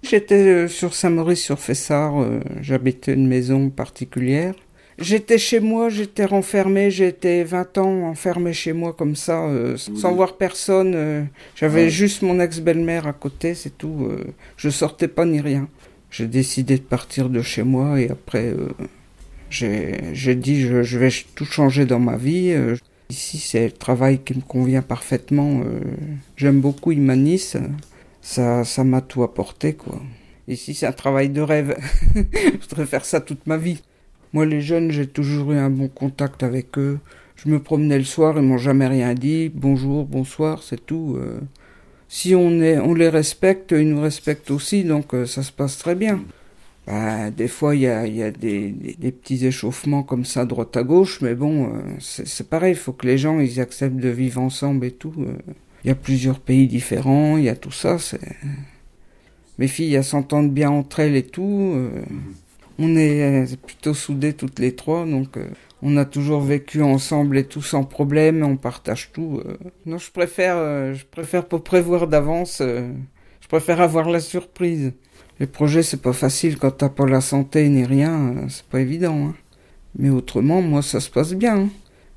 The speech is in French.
J'étais sur Saint-Maurice-sur-Fessard, j'habitais une maison particulière. J'étais chez moi, j'étais renfermée, j'ai été 20 ans enfermée chez moi comme ça, sans voir personne. J'avais juste mon ex-belle-mère à côté, c'est tout. Je sortais pas ni rien. J'ai décidé de partir de chez moi et après, j'ai dit je vais tout changer dans ma vie. Ici, c'est le travail qui me convient parfaitement. J'aime beaucoup Imanis. Ça m'a tout apporté, quoi. Ici, c'est un travail de rêve. Je voudrais faire ça toute ma vie. Moi, les jeunes, j'ai toujours eu un bon contact avec eux. Je me promenais le soir, ils m'ont jamais rien dit. Bonjour, bonsoir, c'est tout. Si on les respecte, ils nous respectent aussi, donc ça se passe très bien. Bah, des fois, il y a des petits échauffements comme ça, droite à gauche, mais bon, c'est pareil, il faut que les gens, ils acceptent de vivre ensemble et tout. Il y a plusieurs pays différents, il y a tout ça, Mes filles, elles s'entendent bien entre elles et tout. On est plutôt soudés toutes les trois, donc on a toujours vécu ensemble et tout sans problème, on partage tout. Non, je préfère pas prévoir d'avance, je préfère avoir la surprise. Les projets, c'est pas facile quand t'as pas la santé ni rien, c'est pas évident. Hein. Mais autrement, moi, ça se passe bien. Hein.